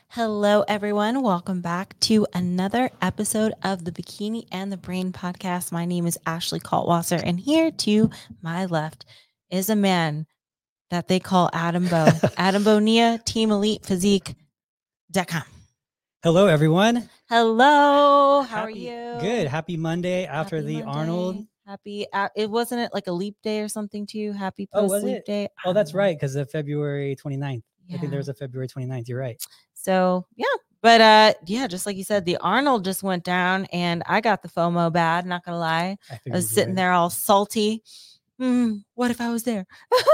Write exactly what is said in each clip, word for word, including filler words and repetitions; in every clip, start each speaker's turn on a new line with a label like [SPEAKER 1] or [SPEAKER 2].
[SPEAKER 1] Hello, everyone. Welcome back to another episode of the Bikini and the Brain podcast. My name is Ashley Kaltwasser, and here to my left is a man that they call Adam Bow. Adam Bonilla, Team Elite Physique dot com.
[SPEAKER 2] Hello, everyone.
[SPEAKER 1] Hello. How
[SPEAKER 2] Happy,
[SPEAKER 1] are you?
[SPEAKER 2] Good. Happy Monday after
[SPEAKER 1] Happy
[SPEAKER 2] the
[SPEAKER 1] Monday.
[SPEAKER 2] Arnold.
[SPEAKER 1] Happy. Uh, it wasn't it like a leap day or something too? Happy
[SPEAKER 2] Oh,
[SPEAKER 1] post
[SPEAKER 2] was
[SPEAKER 1] leap
[SPEAKER 2] it?
[SPEAKER 1] day. I
[SPEAKER 2] Oh,
[SPEAKER 1] don't
[SPEAKER 2] that's
[SPEAKER 1] know.
[SPEAKER 2] right. Because of February twenty-ninth. I think
[SPEAKER 1] Yeah.
[SPEAKER 2] there was a February twenty-ninth. You're right.
[SPEAKER 1] So yeah, but uh, yeah, just like you said, the Arnold just went down, and I got the FOMO bad. Not gonna lie,
[SPEAKER 2] I,
[SPEAKER 1] I
[SPEAKER 2] figured
[SPEAKER 1] was
[SPEAKER 2] you
[SPEAKER 1] sitting
[SPEAKER 2] would.
[SPEAKER 1] there all salty. Mm, what if I was there?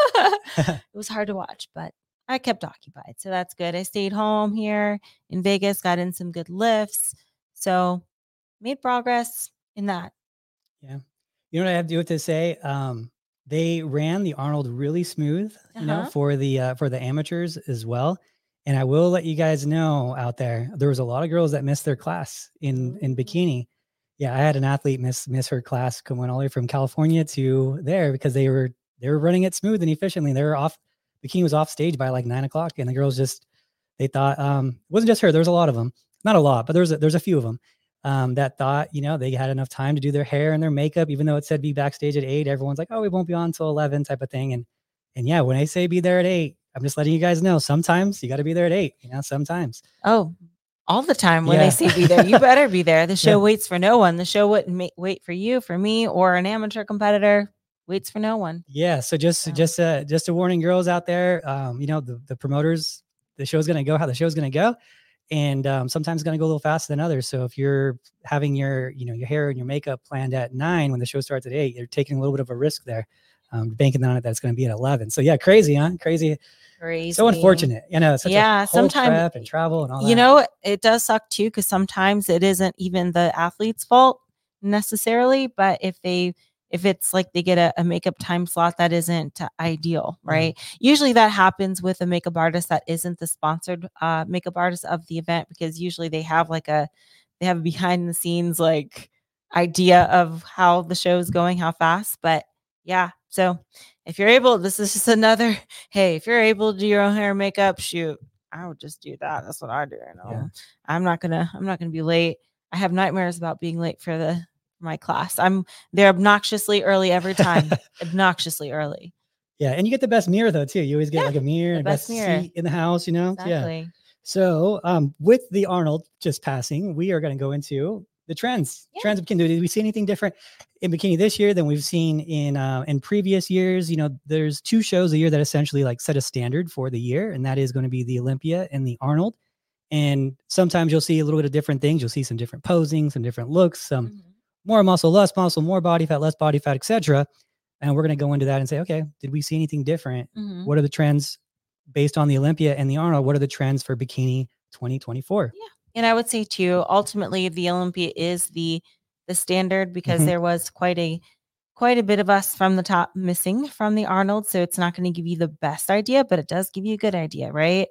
[SPEAKER 1] It was hard to watch, but I kept occupied, so that's good. I stayed home here in Vegas, got in some good lifts, so made progress in that.
[SPEAKER 2] Yeah. You know what I have to do with to say? Um, they ran the Arnold really smooth, you know,
[SPEAKER 1] Uh-huh.
[SPEAKER 2] for the uh, for the amateurs as well. And I will let you guys know out there, there was a lot of girls that missed their class in in bikini. Yeah, I had an athlete miss miss her class coming all the way from California to there because they were they were running it smooth and efficiently. They were off bikini was off stage by like nine o'clock, and the girls just they thought um it wasn't just her. There was a lot of them, not a lot, but there's a, there's a few of them um, that thought you know they had enough time to do their hair and their makeup, even though it said be backstage at eight. Everyone's like, oh, we won't be on until eleven, type of thing. And and yeah, when I say be there at eight, I'm just letting you guys know. Sometimes you got to be there at eight. You know, sometimes.
[SPEAKER 1] Oh, all the time when
[SPEAKER 2] Yeah.
[SPEAKER 1] they say be there, you better be there. The show
[SPEAKER 2] Yeah.
[SPEAKER 1] waits for no one. The show wouldn't ma- wait for you, for me, or an amateur competitor. Waits for no one.
[SPEAKER 2] Yeah. So just
[SPEAKER 1] So.
[SPEAKER 2] just uh just a warning, girls out there. Um, you know, the, the promoters, the show's gonna go how the show's gonna go. And um, sometimes it's gonna go a little faster than others. So if you're having your, you know, your hair and your makeup planned at nine when the show starts at eight, you're taking a little bit of a risk there. Um, banking on it that's gonna be at eleven. So yeah, crazy, huh? Crazy.
[SPEAKER 1] Crazy.
[SPEAKER 2] So unfortunate. You know, such
[SPEAKER 1] yeah,
[SPEAKER 2] a whole
[SPEAKER 1] sometimes
[SPEAKER 2] prep and travel and all that.
[SPEAKER 1] You know, it does suck too, because sometimes it isn't even the athlete's fault necessarily, but if they if it's like they get a, a makeup time slot that isn't ideal, right? Yeah. Usually that happens with a makeup artist that isn't the sponsored uh, makeup artist of the event, because usually they have like a they have a behind the scenes like idea of how the show is going, how fast. But yeah, so if you're able, this is just another, hey, if you're able to do your own hair and makeup, shoot, I would just do that. That's what I do. You know? Yeah. I'm not gonna, I'm not gonna be late. I have nightmares about being late for the my class. I'm they're obnoxiously early every time. Obnoxiously early.
[SPEAKER 2] Yeah, and you get the best mirror though too. You always get
[SPEAKER 1] Yeah,
[SPEAKER 2] like a mirror
[SPEAKER 1] the
[SPEAKER 2] and
[SPEAKER 1] best
[SPEAKER 2] best
[SPEAKER 1] mirror.
[SPEAKER 2] seat in the house, you know?
[SPEAKER 1] Exactly.
[SPEAKER 2] Yeah. So um with the Arnold just passing, we are going to go into the trends.
[SPEAKER 1] Yeah.
[SPEAKER 2] Trends of bikini. Did we see anything different in bikini this year than we've seen in uh in previous years? You know, there's two shows a year that essentially like set a standard for the year, and that is going to be the Olympia and the Arnold. And sometimes you'll see a little bit of different things. You'll see some different posing, some different looks, some mm-hmm. more muscle, less muscle, more body fat, less body fat, et cetera. And we're going to go into that and say, okay, did we see anything different? Mm-hmm. What are the trends based on the Olympia and the Arnold? What are the trends for bikini twenty twenty-four?
[SPEAKER 1] Yeah. And I would say too, ultimately the Olympia is the the standard, because mm-hmm. there was quite a quite a bit of us from the top missing from the Arnold. So it's not going to give you the best idea, but it does give you a good idea, right?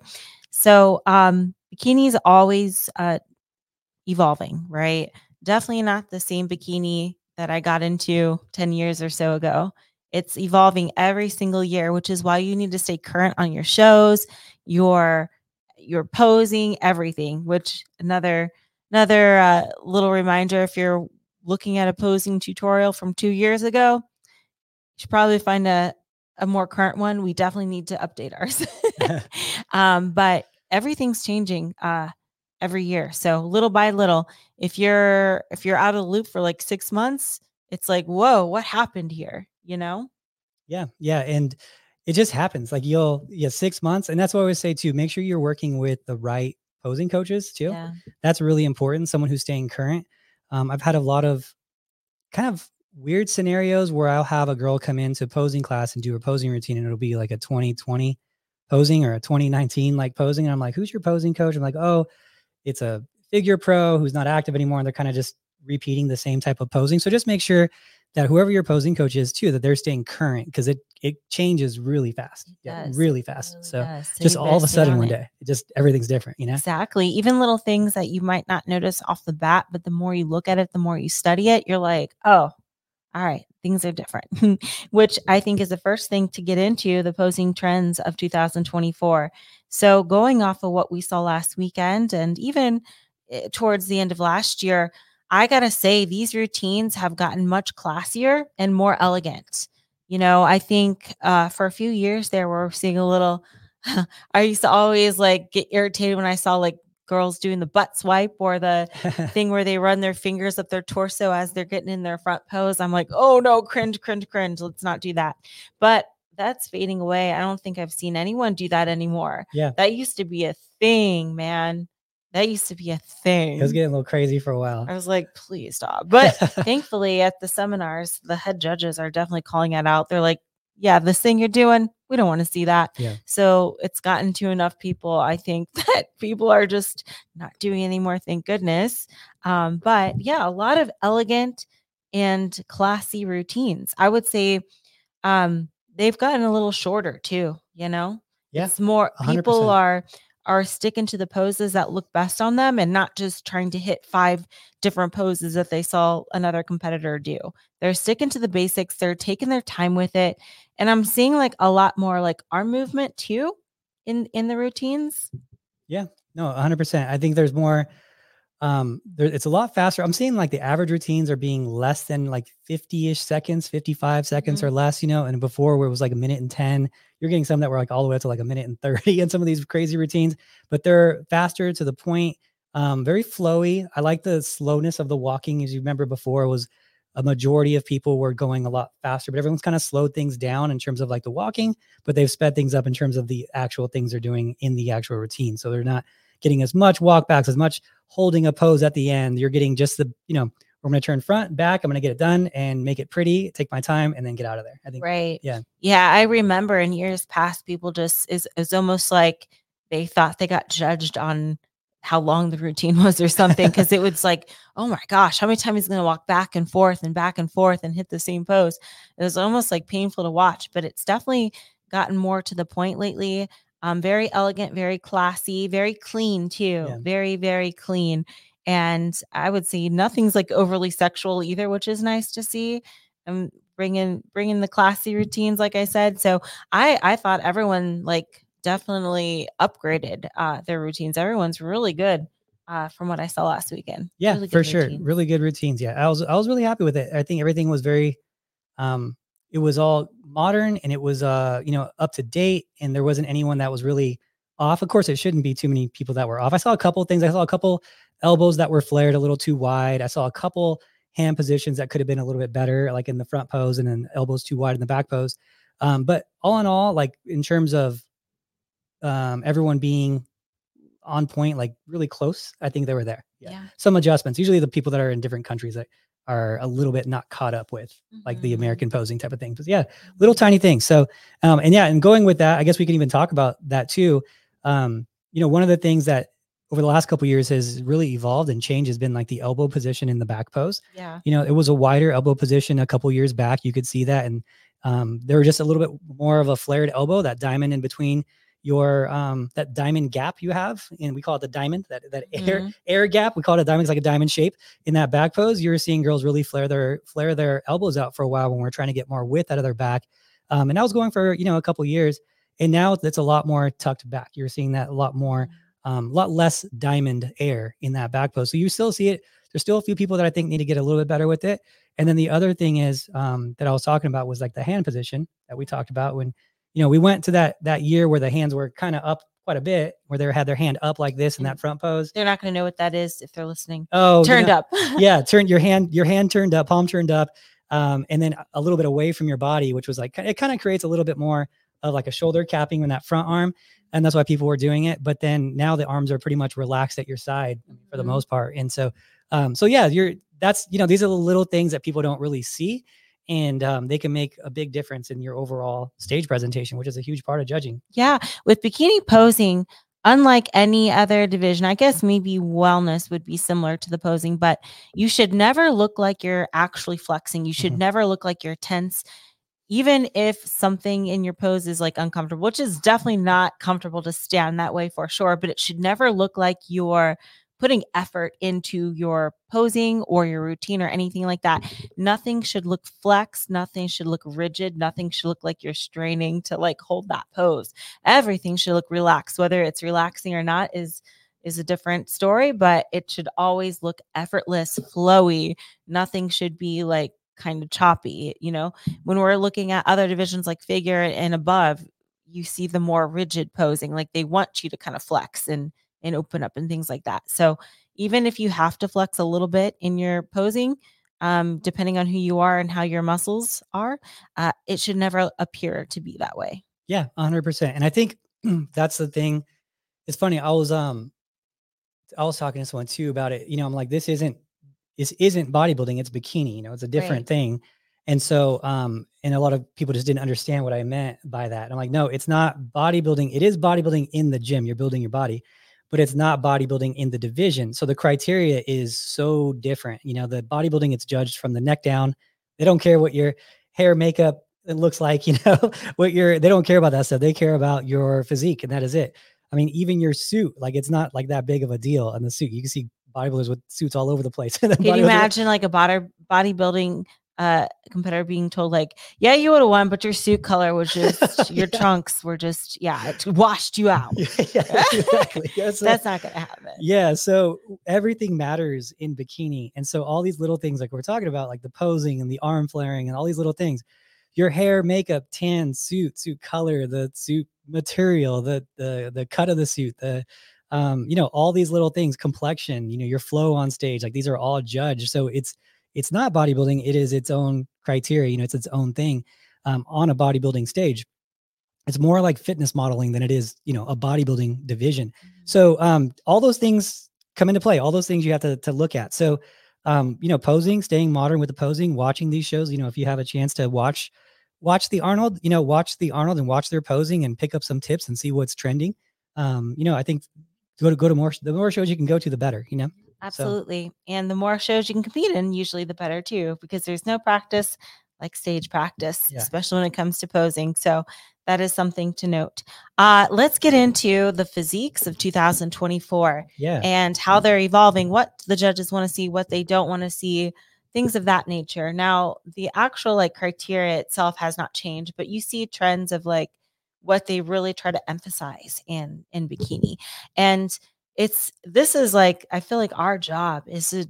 [SPEAKER 1] So um bikini is always uh evolving, right? Definitely not the same bikini that I got into ten years or so ago. It's evolving every single year, which is why you need to stay current on your shows, your your posing, everything. Which another another uh, little reminder: if you're looking at a posing tutorial from two years ago, you should probably find a a more current one. We definitely need to update ours. um, but everything's changing uh, every year, so little by little. If you're if you're out of the loop for like six months, it's like, whoa, what happened here? You know?
[SPEAKER 2] Yeah, yeah, and it just happens. Like you'll yeah six months, and that's what I always say too. Make sure you're working with the right posing coaches too.
[SPEAKER 1] Yeah.
[SPEAKER 2] That's really important. Someone who's staying current. Um, I've had a lot of kind of weird scenarios where I'll have a girl come into posing class and do her posing routine, and it'll be like a twenty twenty posing or a twenty nineteen like posing. And I'm like, who's your posing coach? I'm like, oh, it's a figure pro who's not active anymore. And they're kind of just repeating the same type of posing. So just make sure that whoever your posing coach is too, that they're staying current, because it it changes really fast.
[SPEAKER 1] It
[SPEAKER 2] yeah,
[SPEAKER 1] does.
[SPEAKER 2] really
[SPEAKER 1] It
[SPEAKER 2] fast.
[SPEAKER 1] really
[SPEAKER 2] so
[SPEAKER 1] does. So
[SPEAKER 2] just
[SPEAKER 1] you
[SPEAKER 2] all
[SPEAKER 1] better
[SPEAKER 2] of a
[SPEAKER 1] stay
[SPEAKER 2] sudden
[SPEAKER 1] on
[SPEAKER 2] one
[SPEAKER 1] it.
[SPEAKER 2] day, it just everything's different, you know?
[SPEAKER 1] Exactly. Even little things that you might not notice off the bat, but the more you look at it, the more you study it, you're like, oh, all right, things are different, which I think is the first thing to get into the posing trends of two thousand twenty-four. So going off of what we saw last weekend and even eh, towards the end of last year, I got to say these routines have gotten much classier and more elegant. You know, I think uh, for a few years there, we're seeing a little. I used to always like get irritated when I saw like girls doing the butt swipe or the thing where they run their fingers up their torso as they're getting in their front pose. I'm like, oh no, cringe, cringe, cringe. Let's not do that. But that's fading away. I don't think I've seen anyone do that anymore.
[SPEAKER 2] Yeah.
[SPEAKER 1] That used to be a thing, man. That used to be a thing.
[SPEAKER 2] It was getting a little crazy for a while.
[SPEAKER 1] I was like, please stop. But thankfully at the seminars, the head judges are definitely calling it out. They're like, yeah, this thing you're doing, we don't want to see that.
[SPEAKER 2] Yeah.
[SPEAKER 1] So it's gotten to enough people, I think, that people are just not doing anymore, thank goodness. Um, but yeah, a lot of elegant and classy routines. I would say um, they've gotten a little shorter too, you know?
[SPEAKER 2] Yeah.
[SPEAKER 1] It's more
[SPEAKER 2] one hundred
[SPEAKER 1] people
[SPEAKER 2] percent.
[SPEAKER 1] are are sticking to the poses that look best on them and not just trying to hit five different poses that they saw another competitor do. They're sticking to the basics. They're taking their time with it. And I'm seeing like a lot more like arm movement too in in the routines.
[SPEAKER 2] Yeah, no, one hundred percent. I think there's more um there, it's a lot faster. I'm seeing like the average routines are being less than like fifty-ish seconds, fifty-five seconds
[SPEAKER 1] Mhm.
[SPEAKER 2] or less, you know, and before where it was like a minute and ten, you're getting some that were like all the way up to like a minute and thirty and some of these crazy routines, but they're faster to the point, um, very flowy. I like the slowness of the walking. As you remember before, was a majority of people were going a lot faster, but everyone's kind of slowed things down in terms of like the walking, but they've sped things up in terms of the actual things they're doing in the actual routine. So they're not getting as much walkbacks, as much holding a pose at the end. You're getting just the, you know, we're going to turn front, back. I'm going to get it done and make it pretty, take my time, and then get out of there. I think,
[SPEAKER 1] Right.
[SPEAKER 2] yeah.
[SPEAKER 1] Yeah. I remember in years past, people just is is almost like they thought they got judged on how long the routine was or something. Cause it was like, oh my gosh, how many times he's gonna walk back and forth and back and forth and hit the same pose. It was almost like painful to watch, but it's definitely gotten more to the point lately. Um, very elegant, very classy, very clean too.
[SPEAKER 2] Yeah.
[SPEAKER 1] Very, very clean. And I would say nothing's like overly sexual either, which is nice to see. And bringing bringing the classy routines, like I said. So I I thought everyone like definitely upgraded uh, their routines. Everyone's really good uh, from what I saw last weekend.
[SPEAKER 2] Yeah,
[SPEAKER 1] Really
[SPEAKER 2] for
[SPEAKER 1] good
[SPEAKER 2] sure.
[SPEAKER 1] routines.
[SPEAKER 2] Really good routines. Yeah. I was, I was really happy with it. I think everything was very, um, it was all modern and it was, uh, you know, up to date, and there wasn't anyone that was really off. Of course, it shouldn't be too many people that were off. I saw a couple of things. I saw a couple elbows that were flared a little too wide. I saw a couple hand positions that could have been a little bit better, like in the front pose, and then elbows too wide in the back pose. Um, but all in all, like in terms of um, everyone being on point, like really close, I think they were there. Yeah.
[SPEAKER 1] Yeah.
[SPEAKER 2] Some adjustments. Usually the people that are in different countries that are a little bit not caught up with like the
[SPEAKER 1] Mhm.
[SPEAKER 2] American posing type of thing. But yeah, little tiny things. So, um, and yeah, and going with that, I guess we can even talk about that too. Um, you know, one of the things that over the last couple of years has really evolved and changed has been like the elbow position in the back pose.
[SPEAKER 1] Yeah.
[SPEAKER 2] You know, it was a wider elbow position a couple years back. You could see that. And um, there were just a little bit more of a flared elbow, that diamond in between your um that diamond gap you have, and we call it the diamond, that that mm-hmm. air air gap. We call it a diamond. It's like a diamond shape in that back pose. You're seeing girls really flare their flare their elbows out for a while when we're trying to get more width out of their back. Um, and that was going for, you know, a couple of years, and now it's a lot more tucked back. You're seeing that a lot more, um, a lot less diamond air in that back pose. So you still see it. There's still a few people that I think need to get a little bit better with it. And then the other thing is um, that I was talking about was like the hand position that we talked about when, you know, we went to that that year where the hands were kind of up quite a bit, where they had their hand up like this in that front pose.
[SPEAKER 1] They're not going to know what that is if they're listening.
[SPEAKER 2] Oh,
[SPEAKER 1] turned
[SPEAKER 2] you know,
[SPEAKER 1] up.
[SPEAKER 2] Yeah, turn your hand, your hand turned up, palm turned up, um, and then a little bit away from your body, which was like, it kind of creates a little bit more of like a shoulder capping in that front arm, and that's why people were doing it. But then now the arms are pretty much relaxed at your side for the mm-hmm. most part, and so, um, so yeah, you're that's you know these are the little things that people don't really see. And um, they can make a big difference in your overall stage presentation, which is a huge part of judging.
[SPEAKER 1] Yeah. With bikini posing, unlike any other division, I guess maybe wellness would be similar to the posing, but you should never look like you're actually flexing. You should mm-hmm. never look like you're tense. Even if something in your pose is like uncomfortable, which is definitely not comfortable to stand that way for sure, but it should never look like you're putting effort into your posing or your routine or anything like that. Nothing should look flexed. Nothing should look rigid. Nothing should look like you're straining to like hold that pose. Everything should look relaxed. Whether it's relaxing or not is is a different story, but it should always look effortless, flowy. Nothing should be like kind of choppy. You know, when we're looking at other divisions like figure and above, you see the more rigid posing, like they want you to kind of flex and and open up and things like that. So even if you have to flex a little bit in your posing, um, depending on who you are and how your muscles are, uh, it should never appear to be that way.
[SPEAKER 2] Yeah, one hundred percent. And I think that's the thing. It's funny. I was um I was talking to someone too about it. You know, I'm like, this isn't this isn't bodybuilding, it's bikini, you know, it's a different
[SPEAKER 1] Right.
[SPEAKER 2] thing. And so um and a lot of people just didn't understand what I meant by that. And I'm like, no, it's not bodybuilding. It is bodybuilding in the gym. You're building your body, but it's not bodybuilding in the division. So the criteria is so different. You know, the bodybuilding, it's judged from the neck down. They don't care what your hair, makeup, it looks like, you know, what you're, they don't care about that stuff. They care about your physique, and that is it. I mean, even your suit, like it's not like that big of a deal on the suit. You can see bodybuilders with suits all over the place.
[SPEAKER 1] Can you imagine like a body bodybuilding uh competitor being told like, yeah, you would have won, but your suit color was just your
[SPEAKER 2] yeah.
[SPEAKER 1] trunks were just, yeah, it washed you out.
[SPEAKER 2] Yeah, yeah, exactly. That's,
[SPEAKER 1] That's not gonna happen.
[SPEAKER 2] Yeah. So everything matters in bikini. And so all these little things like we're talking about, like the posing and the arm flaring and all these little things, your hair, makeup, tan, suit, suit color, the suit material, the the the cut of the suit, the um, you know, all these little things, complexion, you know, your flow on stage, like these are all judged. So it's it's not bodybuilding, it is its own criteria, you know, it's its own thing um, on a bodybuilding stage. It's more like fitness modeling than it is, you know, a bodybuilding division.
[SPEAKER 1] Mm-hmm.
[SPEAKER 2] So um, all those things come into play, all those things you have to, to look at. So, um, you know, posing, staying modern with the posing, watching these shows, you know, if you have a chance to watch, watch the Arnold, you know, watch the Arnold and watch their posing and pick up some tips and see what's trending. Um, you know, I think go to, go to more, the more shows you can go to, the better, you know?
[SPEAKER 1] Absolutely. So. And the more shows you can compete in, usually the better too, because there's no practice like stage practice, yeah. especially when it comes to posing. So that is something to note. Uh, let's get into the physiques of two thousand twenty-four
[SPEAKER 2] yeah.
[SPEAKER 1] and how they're evolving, what the judges want to see, what they don't want to see, things of that nature. Now, the actual like criteria itself has not changed, but you see trends of like what they really try to emphasize in, in bikini. And it's, this is like, I feel like our job is to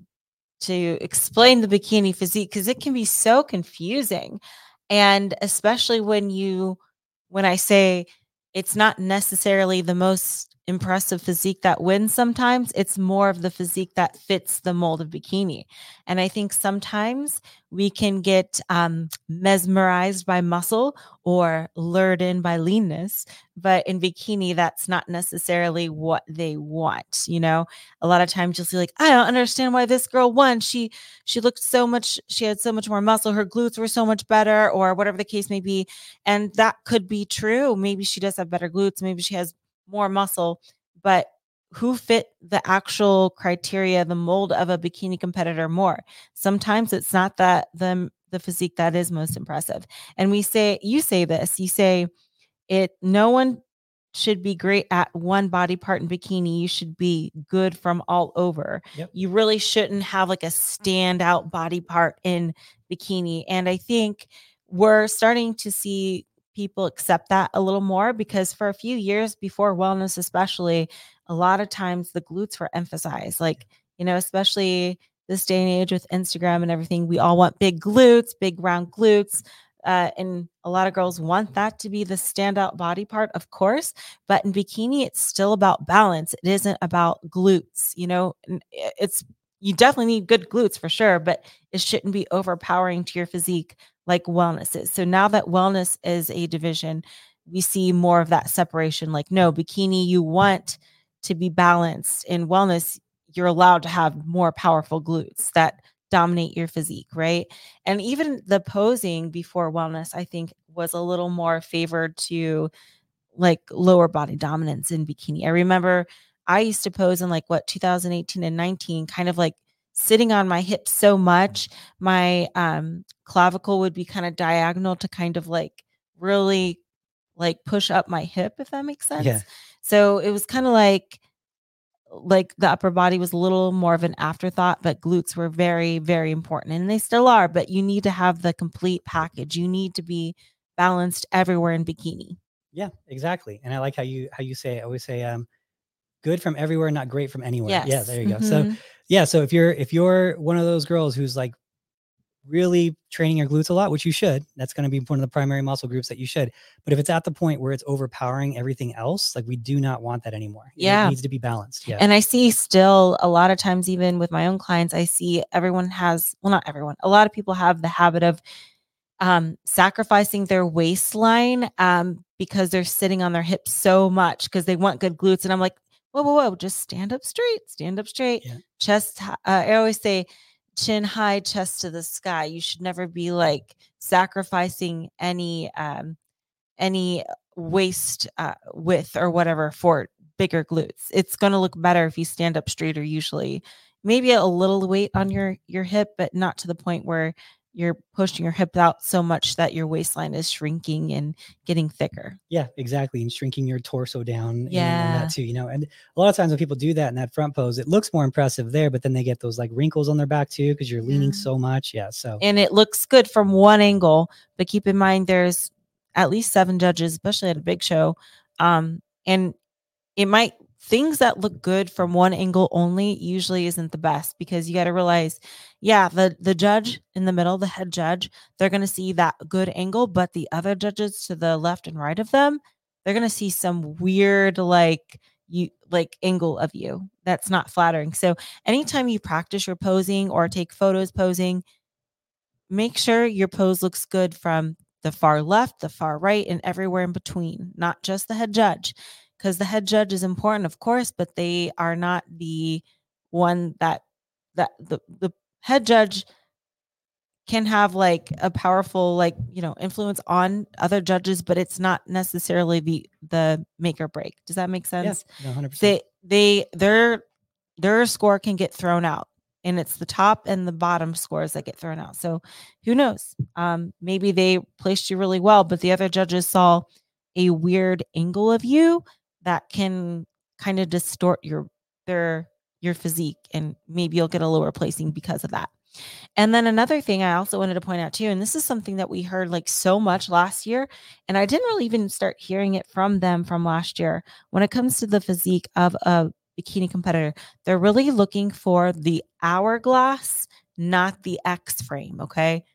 [SPEAKER 1] to explain the bikini physique because it can be so confusing. And especially when you, when I say it's not necessarily the most impressive physique that wins sometimes, it's more of the physique that fits the mold of bikini. And I think sometimes we can get um, mesmerized by muscle or lured in by leanness, but in bikini, that's not necessarily what they want. You know, a lot of times you'll see like, I don't understand why this girl won. She, she looked so much, she had so much more muscle. Her glutes were so much better, or whatever the case may be. And that could be true. Maybe she does have better glutes. Maybe she has more muscle, but who fit the actual criteria, the mold of a bikini competitor more? Sometimes it's not that the, the physique that is most impressive. And we say, you say this, you say it, no one should be great at one body part in bikini. You should be good from all over.
[SPEAKER 2] Yep.
[SPEAKER 1] You really shouldn't have like a standout body part in bikini. And I think we're starting to see people accept that a little more, because for a few years before wellness, especially, a lot of times the glutes were emphasized. Like, you know, especially this day and age with Instagram and everything, we all want big glutes, big round glutes. Uh, and a lot of girls want that to be the standout body part, of course. But in bikini, it's still about balance. It isn't about glutes. You know, it's, you definitely need good glutes for sure, but it shouldn't be overpowering to your physique like wellness is. So now that wellness is a division, we see more of that separation. Like, no, bikini, you want to be balanced. In wellness, you're allowed to have more powerful glutes that dominate your physique, right? And even the posing before wellness, I think, was a little more favored to like lower body dominance in bikini. I remember I used to pose in like what two thousand eighteen and nineteen, kind of like sitting on my hips so much, my um clavicle would be kind of diagonal to kind of like really like push up my hip, if that makes sense.
[SPEAKER 2] Yeah.
[SPEAKER 1] So it was kind of like like the upper body was a little more of an afterthought, but glutes were very, very important, and they still are, but you need to have the complete package. You need to be balanced everywhere in bikini.
[SPEAKER 2] Yeah, exactly. And I like how you, how you say, I always say, um, good from everywhere, not great from anywhere.
[SPEAKER 1] Yes.
[SPEAKER 2] Yeah, there you go.
[SPEAKER 1] Mm-hmm.
[SPEAKER 2] So yeah, so if you're, if you're one of those girls who's like really training your glutes a lot, which you should, that's going to be one of the primary muscle groups that you should. But if it's at the point where it's overpowering everything else, like we do not want that anymore.
[SPEAKER 1] Yeah.
[SPEAKER 2] It needs to be balanced. Yeah.
[SPEAKER 1] And I see still a lot of times, even with my own clients, I see everyone has, well, not everyone, a lot of people have the habit of um, sacrificing their waistline um, because they're sitting on their hips so much because they want good glutes. And I'm like, whoa, whoa, whoa, just stand up straight, stand up straight,
[SPEAKER 2] Yeah.
[SPEAKER 1] chest. Uh, I always say chin high, chest to the sky. You should never be like sacrificing any, um, any waist uh, width or whatever for bigger glutes. It's going to look better if you stand up straighter, usually maybe a little weight on your, your hip, but not to the point where you're pushing your hip out so much that your waistline is shrinking and getting thicker.
[SPEAKER 2] Yeah, exactly. And shrinking your torso down.
[SPEAKER 1] Yeah.
[SPEAKER 2] And that too, you know, and a lot of times when people do that in that front pose, it looks more impressive there, but then they get those like wrinkles on their back too, because you're leaning
[SPEAKER 1] Yeah.
[SPEAKER 2] so much. Yeah. So,
[SPEAKER 1] and it looks good from one angle, but keep in mind, there's at least seven judges, especially at a big show. Um, and it might, things that look good from one angle only usually isn't the best, because you got to realize, yeah, the, the judge in the middle, the head judge, they're going to see that good angle, but the other judges to the left and right of them, they're going to see some weird, like you like angle of you that's not flattering. So anytime you practice your posing or take photos posing, make sure your pose looks good from the far left, the far right, and everywhere in between, not just the head judge. Because the head judge is important, of course, but they are not the one that that the, the head judge can have like a powerful, like, you know, influence on other judges, but it's not necessarily the the make or break. Does that make sense?
[SPEAKER 2] yeah, one hundred percent.
[SPEAKER 1] They they their their score can get thrown out, and it's the top and the bottom scores that get thrown out. So who knows? Um, maybe they placed you really well, but the other judges saw a weird angle of you that can kind of distort your their your physique, and maybe you'll get a lower placing because of that. And then another thing I also wanted to point out too, and this is something that we heard like so much last year, and I didn't really even start hearing it from them from last year. When it comes to the physique of a bikini competitor, they're really looking for the hourglass, not the X frame. Okay.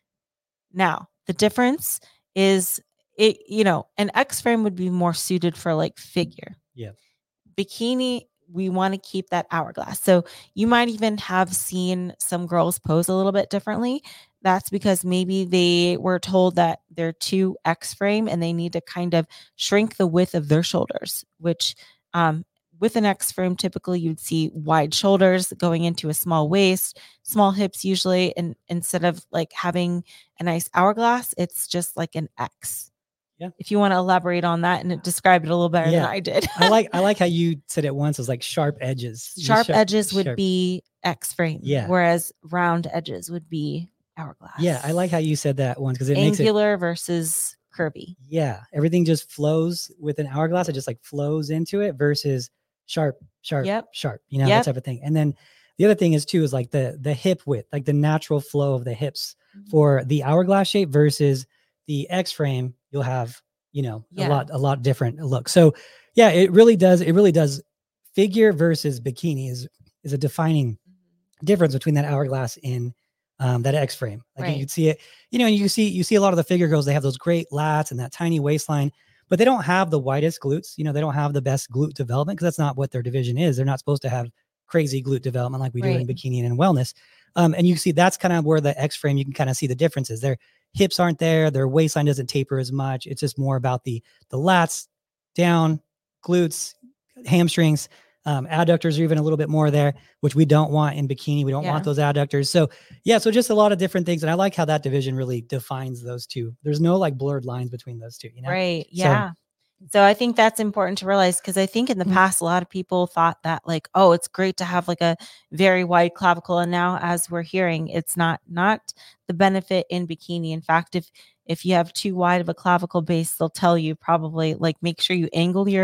[SPEAKER 1] Now, the difference is it, you know, an X frame would be more suited for like figure.
[SPEAKER 2] Yeah.
[SPEAKER 1] Bikini, we want to keep that hourglass. So you might even have seen some girls pose a little bit differently. That's because maybe they were told that they're too X frame and they need to kind of shrink the width of their shoulders, which um, with an X frame, typically you'd see wide shoulders going into a small waist, small hips usually. And instead of like having a nice hourglass, it's just like an X.
[SPEAKER 2] Yeah.
[SPEAKER 1] If you want to elaborate on that and describe it a little better
[SPEAKER 2] Yeah.
[SPEAKER 1] than I did.
[SPEAKER 2] I like, I like how you said it once. It was like sharp edges.
[SPEAKER 1] Sharp, sharp edges would
[SPEAKER 2] sharp.
[SPEAKER 1] be X frame.
[SPEAKER 2] Yeah.
[SPEAKER 1] Whereas round edges would be hourglass.
[SPEAKER 2] Yeah. I like how you said that once, because it
[SPEAKER 1] angular
[SPEAKER 2] makes it
[SPEAKER 1] angular versus curvy.
[SPEAKER 2] Yeah. Everything just flows with an hourglass. It just like flows into it versus sharp, sharp,
[SPEAKER 1] Yep.
[SPEAKER 2] sharp, you know,
[SPEAKER 1] Yep.
[SPEAKER 2] that type of thing. And then the other thing is too, is like the, the hip width, like the natural flow of the hips mm-hmm. for the hourglass shape versus the X frame, you'll have, you know, yeah. a lot, a lot different look. So yeah, it really does. It really does. Figure versus bikini is, is a defining mm-hmm. difference between that hourglass and um, that X frame. Like right. you'd see it, you know, you see, you see a lot of the figure girls, they have those great lats and that tiny waistline, but they don't have the widest glutes. You know, they don't have the best glute development because that's not what their division is. They're not supposed to have crazy glute development like we right. do in bikini and in wellness. Um, and you see, that's kind of where the X frame, you can kind of see the differences. Their hips aren't there. Their waistline doesn't taper as much. It's just more about the, the lats down, glutes, hamstrings, um, adductors are even a little bit more there, which we don't want in bikini. We don't yeah. want those adductors. So yeah, so just a lot of different things. And I like how that division really defines those two. There's no like blurred lines between those two, you know?
[SPEAKER 1] Right. Yeah. So, So I think that's important to realize, because I think in the past, a lot of people thought that like, oh, it's great to have like a very wide clavicle. And now as we're hearing, it's not, not the benefit in bikini. In fact, if, if you have too wide of a clavicle base, they'll tell you probably like, make sure you angle your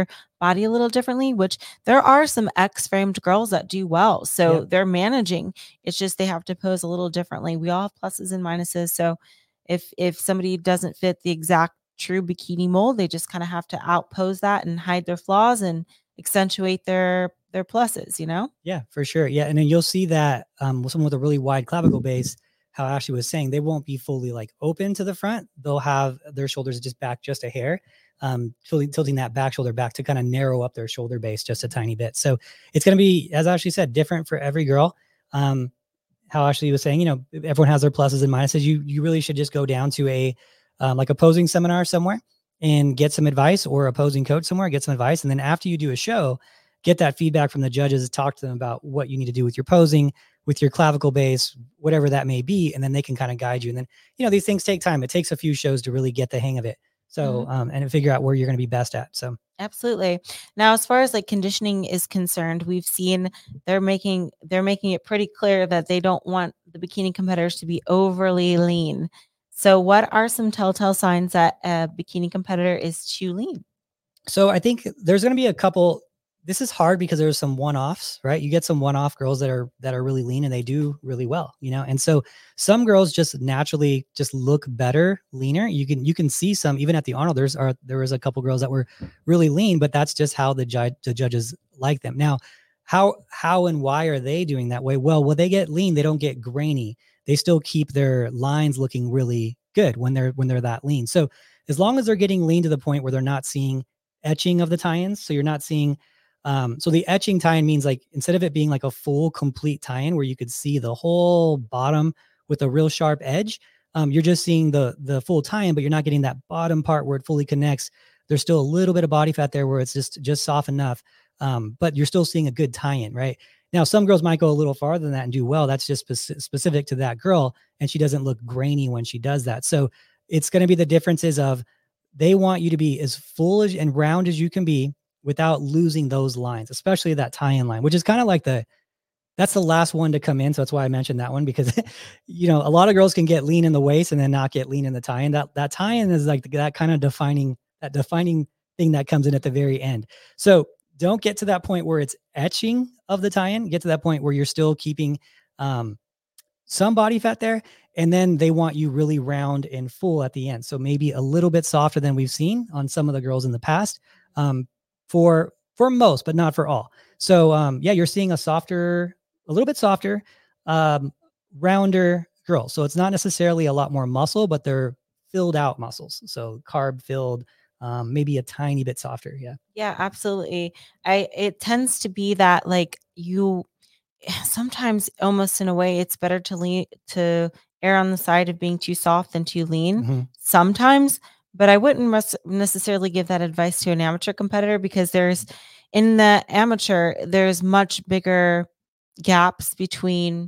[SPEAKER 1] body a little differently, which there are some X-framed girls that do well. So
[SPEAKER 2] Yep.
[SPEAKER 1] they're managing. It's just they have to pose a little differently. We all have pluses and minuses. So if if somebody doesn't fit the exact true bikini mold, they just kind of have to outpose that and hide their flaws and accentuate their their pluses, you know?
[SPEAKER 2] Yeah, for sure. Yeah. And then you'll see that um, with someone with a really wide clavicle base, how Ashley was saying, they won't be fully like open to the front. They'll have their shoulders just back just a hair, um, tilting, tilting that back shoulder back to kind of narrow up their shoulder base just a tiny bit. So it's going to be, as Ashley said, different for every girl. Um, how Ashley was saying, you know, everyone has their pluses and minuses. You, you really should just go down to a, um, like a posing seminar somewhere and get some advice, or a posing coach somewhere, get some advice. And then after you do a show, get that feedback from the judges, talk to them about what you need to do with your posing, with your clavicle base, whatever that may be. And then they can kind of guide you. And then, you know, these things take time. It takes a few shows to really get the hang of it. So,
[SPEAKER 1] Mm-hmm.
[SPEAKER 2] um, and figure out where you're going to be best at. So
[SPEAKER 1] absolutely. Now, as far as like conditioning is concerned, we've seen they're making they're making it pretty clear that they don't want the bikini competitors to be overly lean. So what are some telltale signs that a bikini competitor is too lean?
[SPEAKER 2] So I think there's going to be a couple. This is hard because there's some one-offs, right? You get some one-off girls that are that are really lean and they do really well, you know. And so some girls just naturally just look better leaner. You can you can see some even at the Arnold. There's are there was a couple girls that were really lean, but that's just how the judge the judges like them. Now, how how and why are they doing that way? Well, when they get lean, they don't get grainy. They still keep their lines looking really good when they're when they're that lean. So as long as they're getting lean to the point where they're not seeing etching of the tie-ins, so you're not seeing Um, so the etching tie-in means like, instead of it being like a full complete tie-in where you could see the whole bottom with a real sharp edge, um, you're just seeing the, the full tie-in, but you're not getting that bottom part where it fully connects. There's still a little bit of body fat there where it's just, just soft enough. Um, but you're still seeing a good tie-in, right? Now, some girls might go a little farther than that and do well. That's just spe- specific to that girl. And she doesn't look grainy when she does that. So it's going to be the differences of, they want you to be as full as and round as you can be, without losing those lines, especially that tie-in line, which is kind of like the, that's the last one to come in. So that's why I mentioned that one, because, you know, a lot of girls can get lean in the waist and then not get lean in the tie-in. That, that tie-in is like that kind of defining, that defining thing that comes in at the very end. So don't get to that point where it's etching of the tie-in. Get to that point where you're still keeping um, some body fat there. And then they want you really round and full at the end. So maybe a little bit softer than we've seen on some of the girls in the past. Um, for for most, but not for all. So um, yeah, you're seeing a softer, a little bit softer, um, rounder girl. So it's not necessarily a lot more muscle, but they're filled out muscles. So carb filled, um, maybe a tiny bit softer. Yeah.
[SPEAKER 1] Yeah, absolutely. I it tends to be that like you sometimes almost in a way it's better to lean to err on the side of being too soft than too lean
[SPEAKER 2] Mm-hmm.
[SPEAKER 1] sometimes, but I wouldn't res- necessarily give that advice to an amateur competitor, because there's in the amateur there's much bigger gaps between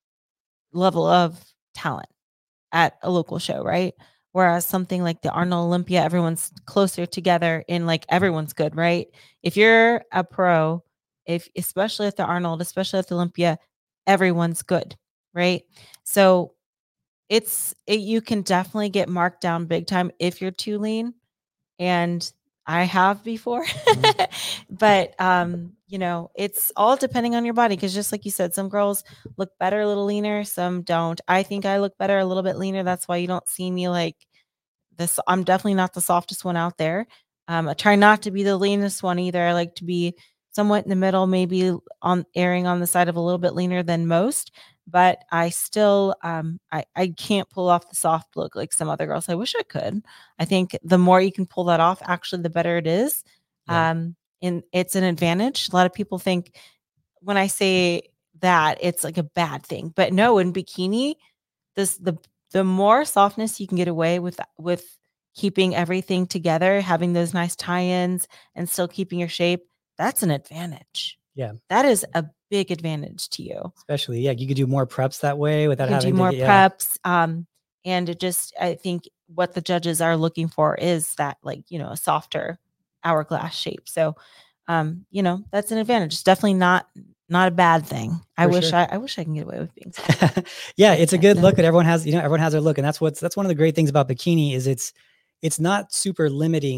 [SPEAKER 1] level of talent at a local show, right? Whereas something like the Arnold Olympia, everyone's closer together in like everyone's good, right? If you're a pro, if especially at the Arnold, especially at the Olympia, everyone's good, right? So it's it, you can definitely get marked down big time if you're too lean, and I have before.
[SPEAKER 2] Mhm.
[SPEAKER 1] But um, you know, it's all depending on your body, because just like you said, some girls look better a little leaner, some don't. I think I look better a little bit leaner. That's why you don't see me like this. I'm definitely not the softest one out there. Um, I try not to be the leanest one either. I like to be somewhat in the middle, maybe on erring on the side of a little bit leaner than most. But I still, um, I, I can't pull off the soft look like some other girls. I wish I could. I think the more you can pull that off, actually, the better it is.
[SPEAKER 2] Yeah.
[SPEAKER 1] Um, and it's an advantage. A lot of people think when I say that it's like a bad thing, but no, in bikini, this the the more softness you can get away with with keeping everything together, having those nice tie-ins and still keeping your shape, that's an advantage.
[SPEAKER 2] Yeah.
[SPEAKER 1] That is a big advantage to you.
[SPEAKER 2] Especially, yeah, you could do more preps that way without
[SPEAKER 1] You can
[SPEAKER 2] having
[SPEAKER 1] do
[SPEAKER 2] to
[SPEAKER 1] more
[SPEAKER 2] get, yeah.
[SPEAKER 1] preps. Um, and it just, I think what the judges are looking for is that, like, you know, a softer hourglass shape. So, um, you know, that's an advantage. It's definitely not not a bad thing. I
[SPEAKER 2] For
[SPEAKER 1] wish
[SPEAKER 2] sure.
[SPEAKER 1] I, I wish I can get away with being soft.
[SPEAKER 2] Yeah, it's a
[SPEAKER 1] Yeah,
[SPEAKER 2] good
[SPEAKER 1] no.
[SPEAKER 2] look. That everyone has, you know, everyone has their look, and that's what's that's one of the great things about bikini is it's it's not super limiting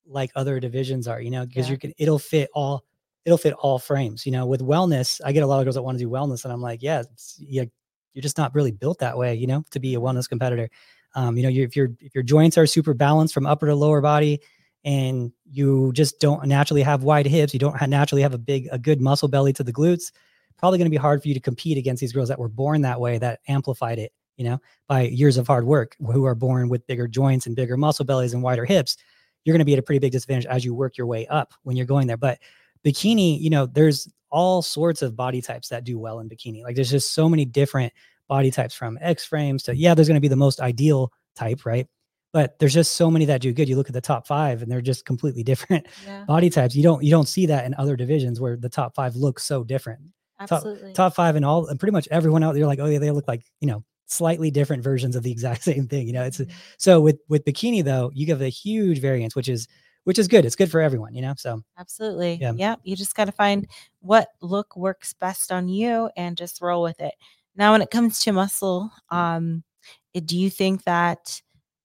[SPEAKER 2] like other divisions are, you know, because
[SPEAKER 1] Yeah.
[SPEAKER 2] you can, it'll fit all, it'll fit all frames, you know. With wellness, I get a lot of girls that want to do wellness, and I'm like, yeah, it's, yeah, you're just not really built that way, you know, to be a wellness competitor. Um, you know, you, if your if your joints are super balanced from upper to lower body, and you just don't naturally have wide hips, you don't ha- naturally have a big, a good muscle belly to the glutes, probably going to be hard for you to compete against these girls that were born that way, that amplified it, you know, by years of hard work, who are born with bigger joints and bigger muscle bellies and wider hips. You're going to be at a pretty big disadvantage as you work your way up when you're going there. But bikini, you know, there's all sorts of body types that do well in bikini. Like there's just so many different body types, from X frames to, yeah, there's going to be the most ideal type, right? But there's just so many that do good. You look at the top five and they're just completely different
[SPEAKER 1] Yeah.
[SPEAKER 2] body types. You don't, you don't see that in other divisions where the top five looks so different.
[SPEAKER 1] Absolutely.
[SPEAKER 2] Top, top five and all, and pretty much everyone out there, like, oh yeah, they look like, you know, slightly different versions of the exact same thing. You know, it's,
[SPEAKER 1] Mhm.
[SPEAKER 2] so with, with bikini though, you give a huge variance, which is, which is good. It's good for everyone, you know? So
[SPEAKER 1] Absolutely.
[SPEAKER 2] Yeah.
[SPEAKER 1] Yeah. You just got to find what look works best on you and just roll with it. Now, when it comes to muscle, um, it- do you think that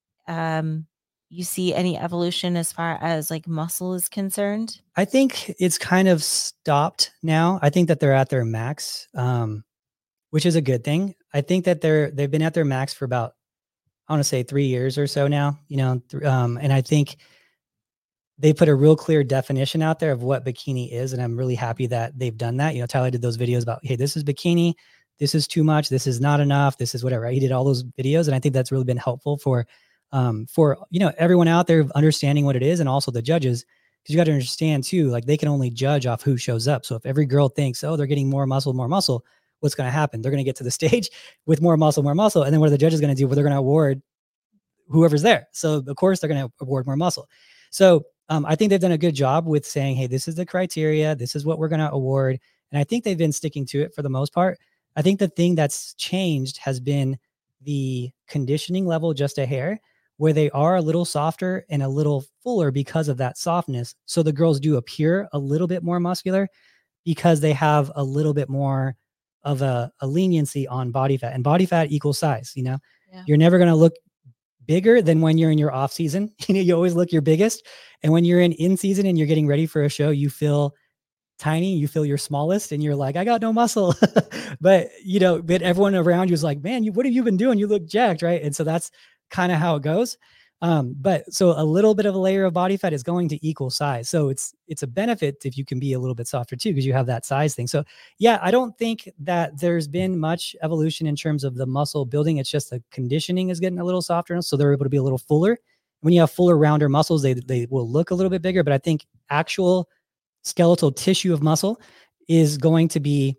[SPEAKER 1] um, you see any evolution as far as like muscle is concerned?
[SPEAKER 2] I think it's kind of stopped now. I think that they're at their max, um, which is a good thing. I think that they're, they've been at their max for about, I want to say three years or so now, you know, th- um, and I think they put a real clear definition out there of what bikini is. And I'm really happy that they've done that. You know, Tyler did those videos about, hey, this is bikini. This is too much. This is not enough. This is whatever. Right? He did all those videos. And I think that's really been helpful for, um, for, you know, everyone out there understanding what it is, and also the judges, because you got to understand too, like they can only judge off who shows up. So if every girl thinks, oh, they're getting more muscle, more muscle, what's going to happen? They're going to get to the stage with more muscle, more muscle. And then what are the judges going to do? Well, they're going to award whoever's there. So of course they're going to award more muscle. So um, I think they've done a good job with saying, hey, this is the criteria. This is what we're going to award. And I think they've been sticking to it for the most part. I think the thing that's changed has been the conditioning level just a hair, where they are a little softer and a little fuller because of that softness. So the girls do appear a little bit more muscular because they have a little bit more of a, a leniency on body fat, and body fat equals size. You know,
[SPEAKER 1] Yeah.
[SPEAKER 2] you're never going to look bigger than when you're in your off season. You know, you always look your biggest. And when you're in in season and you're getting ready for a show, you feel tiny, you feel your smallest, and you're like, I got no muscle. But, you know, but everyone around you is like, man, you, what have you been doing? You look jacked, right? And so that's kind of how it goes. Um, but so a little bit of a layer of body fat is going to equal size. So it's, it's a benefit if you can be a little bit softer too, because you have that size thing. So yeah, I don't think that there's been much evolution in terms of the muscle building. It's just the conditioning is getting a little softer. So they're able to be a little fuller. When you have fuller, rounder muscles, they, they will look a little bit bigger, but I think actual skeletal tissue of muscle is going to be,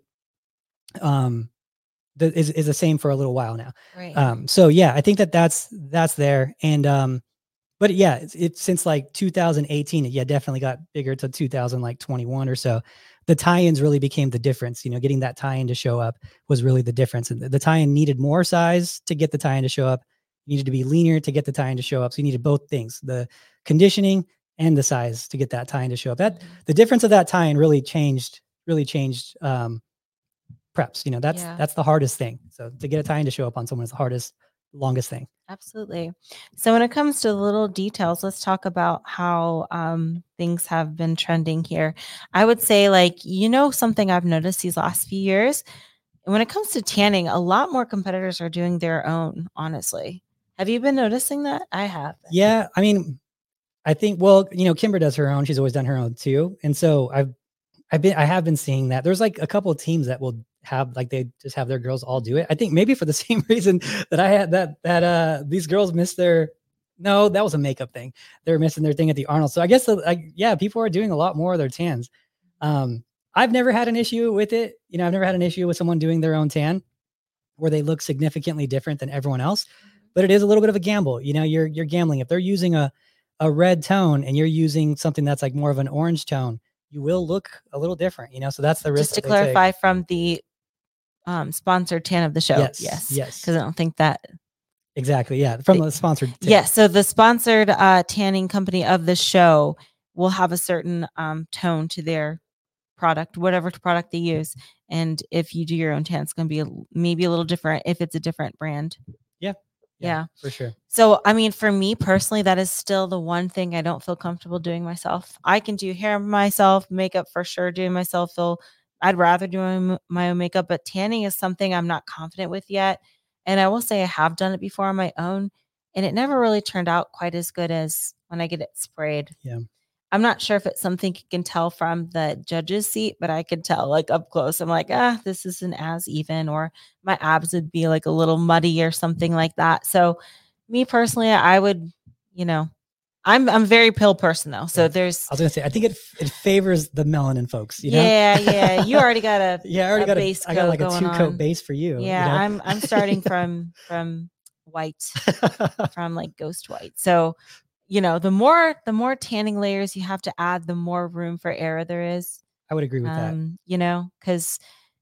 [SPEAKER 2] um, the, is, is the same for a little while now.
[SPEAKER 1] Right.
[SPEAKER 2] Um, so yeah, I think that that's, that's there. And, um, but yeah, it's, it's since like two thousand eighteen, it yeah, definitely got bigger to two thousand like twenty-one or so. The tie-ins really became the difference. You know, getting that tie-in to show up was really the difference. And the, the tie-in needed more size to get the tie-in to show up. You needed to be leaner to get the tie-in to show up. So you needed both things, the conditioning and the size to get that tie-in to show up. That the difference of that tie-in really changed, really changed um, preps. You know, that's,
[SPEAKER 1] Yeah.
[SPEAKER 2] that's the hardest thing. So to get a tie-in to show up on someone is the hardest, longest thing.
[SPEAKER 1] Absolutely. So when it comes to the little details, let's talk about how um, things have been trending here. I would say, like, you know, something I've noticed these last few years, when it comes to tanning, a lot more competitors are doing their own, honestly. Have you been noticing that? I have.
[SPEAKER 2] Yeah. I mean, I think, well, you know, Kimber does her own. She's always done her own too. And so I've, I've been, I have been seeing that. There's like a couple of teams that will have, like, they just have their girls all do it. I think maybe for the same reason that I had that, that, uh, these girls missed their, no, that was a makeup thing. They're missing their thing at the Arnold. So I guess, like, yeah, people are doing a lot more of their tans. Um, I've never had an issue with it. You know, I've never had an issue with someone doing their own tan where they look significantly different than everyone else, but it is a little bit of a gamble. You know, you're, you're gambling. If they're using a, a red tone and you're using something that's like more of an orange tone, you will look a little different, you know? So that's the risk.
[SPEAKER 1] Just to clarify, from the um, sponsored tan of the show.
[SPEAKER 2] Yes.
[SPEAKER 1] Yes.
[SPEAKER 2] Yes.
[SPEAKER 1] Because I don't think that.
[SPEAKER 2] Exactly. Yeah. From the sponsored.
[SPEAKER 1] Yes. Yeah, so the sponsored uh, tanning company of the show will have a certain um, tone to their product, whatever product they use. And if you do your own tan, it's going to be a, maybe a little different if it's a different brand.
[SPEAKER 2] Yeah. Yeah,
[SPEAKER 1] Yeah.
[SPEAKER 2] for sure.
[SPEAKER 1] So, I mean, for me personally, that is still the one thing I don't feel comfortable doing myself. I can do hair myself, makeup for sure, doing myself. So I'd rather do my my own makeup, but tanning is something I'm not confident with yet. And I will say I have done it before on my own, and it never really turned out quite as good as when I get it sprayed.
[SPEAKER 2] Yeah.
[SPEAKER 1] I'm not sure if it's something you can tell from the judge's seat, but I could tell like up close. I'm like, ah, this isn't as even, or my abs would be like a little muddy or something like that. So, me personally, I would, you know, I'm I'm a very pill person though. So
[SPEAKER 2] Yeah.
[SPEAKER 1] there's
[SPEAKER 2] I was gonna say, I think it it favors the melanin folks. You
[SPEAKER 1] yeah,
[SPEAKER 2] know?
[SPEAKER 1] yeah. You already got a
[SPEAKER 2] yeah, I already
[SPEAKER 1] a
[SPEAKER 2] got a
[SPEAKER 1] base
[SPEAKER 2] I got
[SPEAKER 1] coat
[SPEAKER 2] like a
[SPEAKER 1] going
[SPEAKER 2] two coat
[SPEAKER 1] on.
[SPEAKER 2] base for you.
[SPEAKER 1] Yeah,
[SPEAKER 2] you know?
[SPEAKER 1] I'm I'm starting from from white, from like ghost white. So, you know, the more the more tanning layers you have to add, the more room for error there is.
[SPEAKER 2] I would agree with that.
[SPEAKER 1] Um, you know, because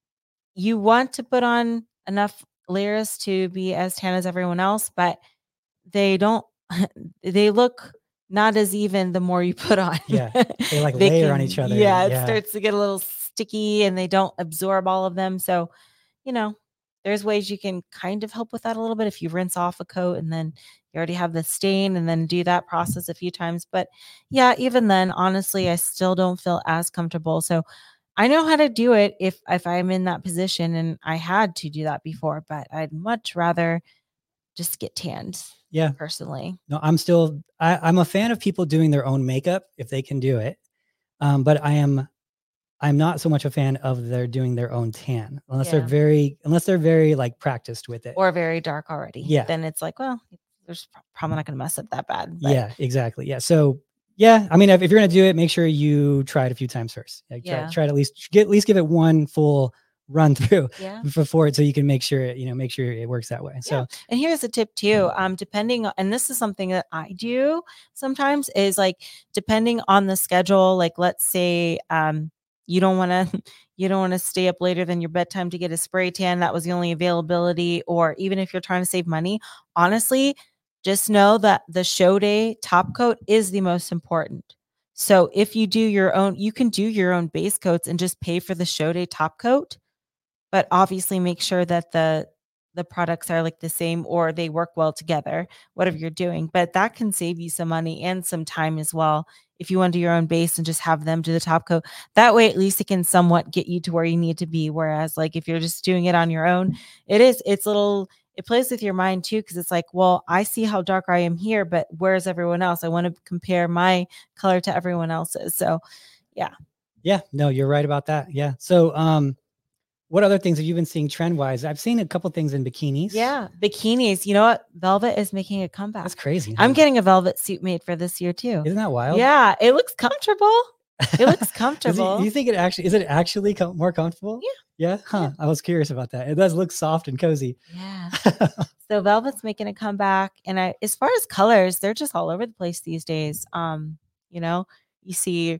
[SPEAKER 1] you want to put on enough layers to be as tan as everyone else, but they don't they look not as even the more you put on.
[SPEAKER 2] Yeah. They like
[SPEAKER 1] They
[SPEAKER 2] layer
[SPEAKER 1] can,
[SPEAKER 2] on each other.
[SPEAKER 1] yeah, it
[SPEAKER 2] Yeah.
[SPEAKER 1] starts to get a little sticky and they don't absorb all of them. So, you know, there's ways you can kind of help with that a little bit if you rinse off a coat and then you already have the stain and then do that process a few times. But yeah, even then, honestly, I still don't feel as comfortable. So I know how to do it if if I'm in that position, and I had to do that before, but I'd much rather just get tanned.
[SPEAKER 2] Yeah.
[SPEAKER 1] Personally.
[SPEAKER 2] No, I'm still I, I'm a fan of people doing their own makeup if they can do it. Um, but I am I'm not so much a fan of their doing their own tan unless they're
[SPEAKER 1] Yeah.
[SPEAKER 2] very unless they're very like practiced with it.
[SPEAKER 1] Or very dark already.
[SPEAKER 2] Yeah.
[SPEAKER 1] Then it's like, well, there's probably not going to mess up that bad. But
[SPEAKER 2] Yeah, exactly. Yeah. So yeah, I mean, if, if you're gonna do it, make sure you try it a few times first. Like, try,
[SPEAKER 1] Yeah.
[SPEAKER 2] try to at least get at least give it one full run through
[SPEAKER 1] Yeah.
[SPEAKER 2] before it, so you can make sure it, you know, make sure it works that way. So
[SPEAKER 1] Yeah. And here's a tip too. Um, depending on, and this is something that I do sometimes, is like depending on the schedule. Like, let's say um you don't want to you don't want to stay up later than your bedtime to get a spray tan. That was the only availability, or even if you're trying to save money, honestly, just know that the show day top coat is the most important. So if you do your own, you can do your own base coats and just pay for the show day top coat, but obviously make sure that the the products are like the same or they work well together, whatever you're doing. But that can save you some money and some time as well if you want to do your own base and just have them do the top coat. That way, at least it can somewhat get you to where you need to be. Whereas, like, if you're just doing it on your own, it is, it's little, it plays with your mind too, because it's like, well, I see how dark I am here, but where's everyone else? I want to compare my color to everyone else's. So, yeah.
[SPEAKER 2] Yeah, no, you're right about that. Yeah. So, um, what other things have you been seeing trend wise? I've seen a couple things in bikinis.
[SPEAKER 1] Yeah, bikinis. You know what? Velvet is making a comeback.
[SPEAKER 2] That's crazy.
[SPEAKER 1] I'm
[SPEAKER 2] huh?
[SPEAKER 1] getting a velvet suit made for this year too.
[SPEAKER 2] Isn't that wild?
[SPEAKER 1] Yeah, it looks comfortable. It looks
[SPEAKER 2] Does it-
[SPEAKER 1] comfortable.
[SPEAKER 2] do you think it actually is it actually com- more comfortable?
[SPEAKER 1] Yeah.
[SPEAKER 2] Yeah. Huh.
[SPEAKER 1] Yeah.
[SPEAKER 2] I was curious about that. It does look soft and cozy.
[SPEAKER 1] Yeah. So velvet's making a comeback, and I, as far as colors, they're just all over the place these days. Um, you know, you see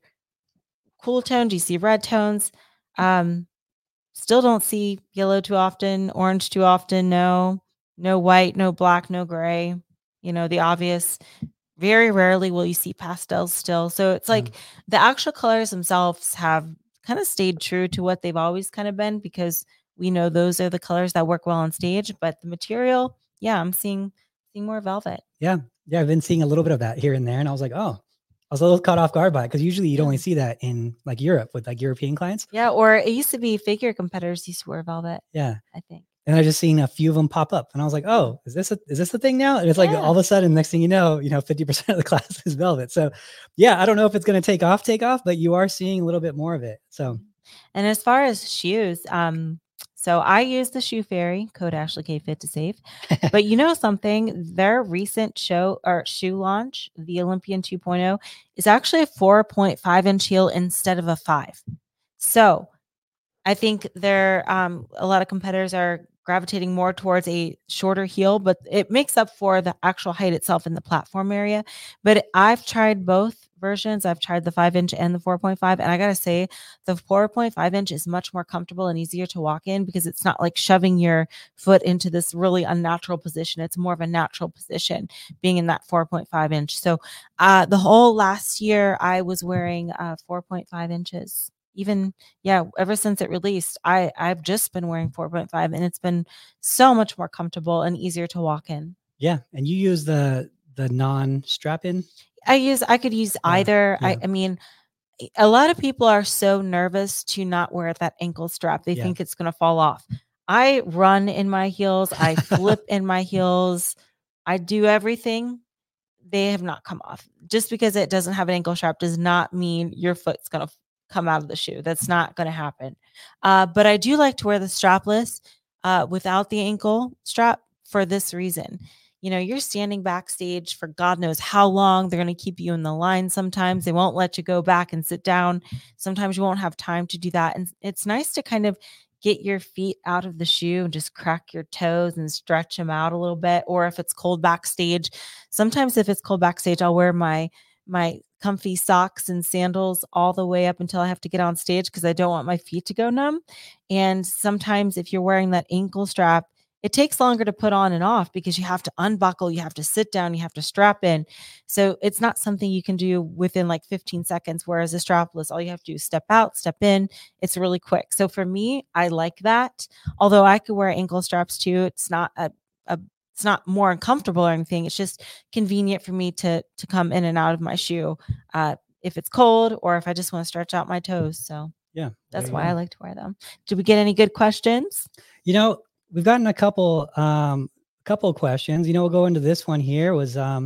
[SPEAKER 1] cool tones, you see red tones. Um, still don't see yellow too often, orange too often. No, no white, no black, no gray. You know, the obvious. Very rarely will you see pastels still. So it's like
[SPEAKER 2] Mm.
[SPEAKER 1] the actual colors themselves have kind of stayed true to what they've always kind of been, because we know those are the colors that work well on stage. But the material, yeah, I'm seeing seeing more velvet.
[SPEAKER 2] Yeah. Yeah. I've been seeing a little bit of that here and there. And I was like, oh, I was a little caught off guard by it because usually you'd
[SPEAKER 1] Yeah.
[SPEAKER 2] only see that in like Europe with like European clients.
[SPEAKER 1] Yeah, or it used to be figure competitors used to wear velvet,
[SPEAKER 2] Yeah.
[SPEAKER 1] I think.
[SPEAKER 2] And I just seen a few of them pop up and I was like, oh, is this a, is this the thing now? And it's like
[SPEAKER 1] Yeah.
[SPEAKER 2] all of a sudden, next thing you know, you know, fifty percent of the class is velvet. So yeah, I don't know if it's going to take off, take off, but you are seeing a little bit more of it. So
[SPEAKER 1] And as far as shoes, um, so I use the Shoe Fairy, code Ashley K Fit to save. But you know something? Their recent show or shoe launch, the Olympian two point oh, is actually a four point five inch heel instead of a five. So I think there um, a lot of competitors are gravitating more towards a shorter heel, but it makes up for the actual height itself in the platform area. But I've tried both versions. I've tried the five inch and the four point five. And I got to say, the four point five inch is much more comfortable and easier to walk in because it's not like shoving your foot into this really unnatural position. It's more of a natural position being in that four point five inch. So uh, the whole last year, I was wearing uh, four point five inches. Even yeah, ever since it released, I I've just been wearing four point five, and it's been so much more comfortable and easier to walk in.
[SPEAKER 2] Yeah. And you use the, the non strap in?
[SPEAKER 1] I use, I could use
[SPEAKER 2] Yeah,
[SPEAKER 1] either.
[SPEAKER 2] yeah.
[SPEAKER 1] I, I mean, a lot of people are so nervous to not wear that ankle strap. They
[SPEAKER 2] Yeah.
[SPEAKER 1] think it's going to fall off. I run in my heels. I flip in my heels. I do everything. They have not come off. Just because it doesn't have an ankle strap does not mean your foot's going to come out of the shoe. That's not going to happen. Uh, but I do like to wear the strapless uh, without the ankle strap for this reason. You know, you're standing backstage for God knows how long. They're going to keep you in the line sometimes. They won't let you go back and sit down. Sometimes you won't have time to do that. And it's nice to kind of get your feet out of the shoe and just crack your toes and stretch them out a little bit. Or if it's cold backstage, sometimes if it's cold backstage, I'll wear my my comfy socks and sandals all the way up until I have to get on stage because I don't want my feet to go numb. And sometimes if you're wearing that ankle strap, it takes longer to put on and off because you have to unbuckle, you have to sit down, you have to strap in. So it's not something you can do within like fifteen seconds. Whereas a strapless, all you have to do is step out, step in. It's really quick. So for me, I like that. Although I could wear ankle straps too. It's not a, a it's not more uncomfortable or anything. It's just convenient for me to to come in and out of my shoe uh, if it's cold or if I just want to stretch out my toes. So
[SPEAKER 2] yeah,
[SPEAKER 1] that's why I like to wear them. Did we get any good questions?
[SPEAKER 2] You know, we've gotten a couple, um, couple of questions. You know, we'll go into this one here. Was um,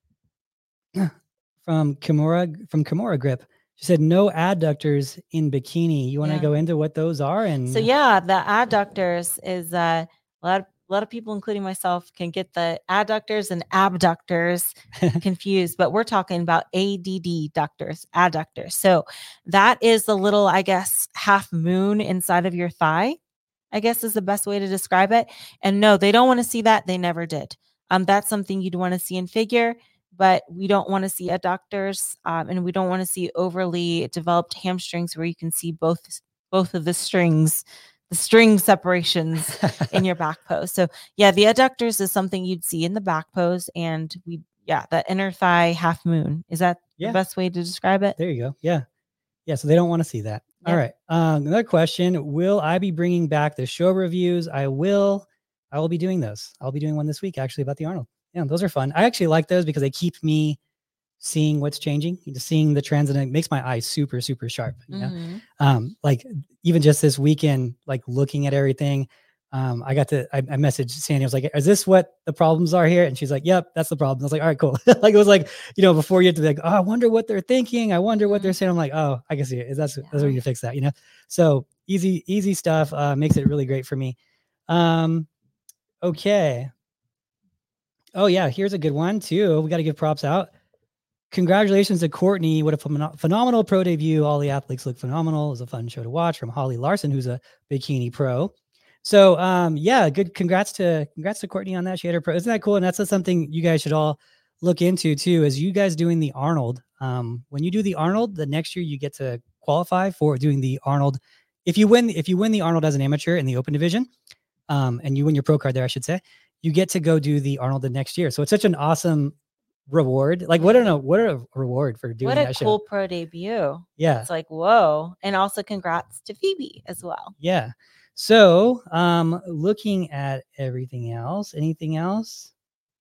[SPEAKER 2] from Kimura from Kimura Grip. She said no adductors in bikini. You want to
[SPEAKER 1] Yeah.
[SPEAKER 2] go into what those are? And
[SPEAKER 1] so yeah, the adductors is uh, a lot of a lot of people, including myself, can get the adductors and abductors confused, but we're talking about A D D ductors, adductors. So that is the little, I guess, half moon inside of your thigh, I guess is the best way to describe it. And no, they don't want to see that. They never did. Um, that's something you'd want to see in figure, but we don't want to see adductors, um, and we don't want to see overly developed hamstrings where you can see both both of the strings, the string separations in your back pose. So yeah, the adductors is something you'd see in the back pose, and we yeah, the inner thigh half moon. Is that
[SPEAKER 2] yeah.
[SPEAKER 1] the best way to describe it?
[SPEAKER 2] There you go. Yeah. Yeah. So they don't want to see that. Yep. All right. Um, another question. Will I be bringing back the show reviews? I will. I will be doing those. I'll be doing one this week actually about the Arnold. Yeah, those are fun. I actually like those because they keep me seeing what's changing, just seeing the trends, and it makes my eyes super, super sharp. You know, mm-hmm. um, like even just this weekend, like looking at everything, um, I got to, I, I messaged Sandy. I was like, is this what the problems are here? And she's like, yep, that's the problem. I was like, all right, cool. Like, it was like, you know, before you have to be like, oh, I wonder what they're thinking. I wonder what they're saying. I'm like, oh, I can see it. That's, yeah. that's where you fix that, you know? So easy, easy stuff, uh, makes it really great for me. Um, okay. Oh yeah. Here's a good one too. We got to give props out. Congratulations to Courtney. What a phen- phenomenal pro debut. All the athletes look phenomenal. It was a fun show to watch. From Holly Larson, who's a bikini pro. So um, yeah, good. Congrats to congrats to Courtney on that. She had her pro. Isn't that cool? And that's something you guys should all look into too, as you guys doing the Arnold. Um, when you do the Arnold, the next year you get to qualify for doing the Arnold. If you win, if you win the Arnold as an amateur in the open division, um, and you win your pro card there, I should say, you get to go do the Arnold the next year. So it's such an awesome reward. Like what a what a reward for doing that show.
[SPEAKER 1] What a cool pro debut.
[SPEAKER 2] Yeah.
[SPEAKER 1] It's like, whoa. And also congrats to Phoebe as well.
[SPEAKER 2] Yeah. So um looking at everything else, anything else?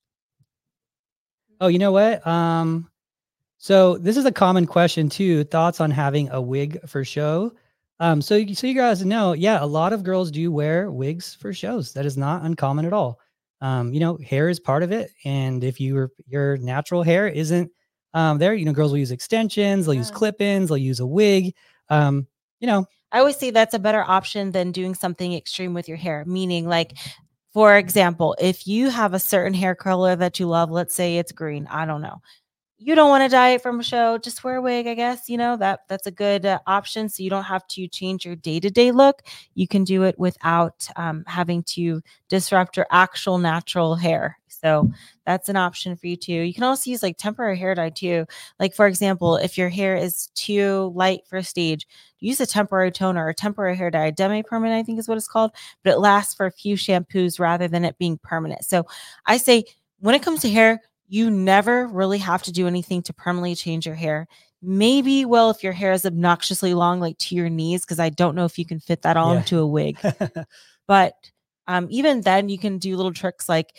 [SPEAKER 2] Oh, you know what? Um so this is a common question too. Thoughts on having a wig for show? Um so so you guys know, yeah, a lot of girls do wear wigs for shows. That is not uncommon at all. Um, you know, hair is part of it. And if you your natural hair isn't um, there, you know, girls will use extensions, they'll yeah. use clip-ins, they'll use a wig. Um, you know,
[SPEAKER 1] I always say that's a better option than doing something extreme with your hair. Meaning, like, for example, if you have a certain hair color that you love, let's say it's green, I don't know. You don't want to dye it from a show, just wear a wig, I guess, you know, that that's a good uh, option. So you don't have to change your day-to-day look. You can do it without um, having to disrupt your actual natural hair. So that's an option for you too. You can also use like temporary hair dye too. Like for example, if your hair is too light for stage, use a temporary toner or temporary hair dye. Demi-permanent, I think is what it's called, but it lasts for a few shampoos rather than it being permanent. So I say when it comes to hair, you never really have to do anything to permanently change your hair. Maybe, well, if your hair is obnoxiously long, like to your knees, because I don't know if you can fit that all yeah. into a wig. But um, even then, you can do little tricks like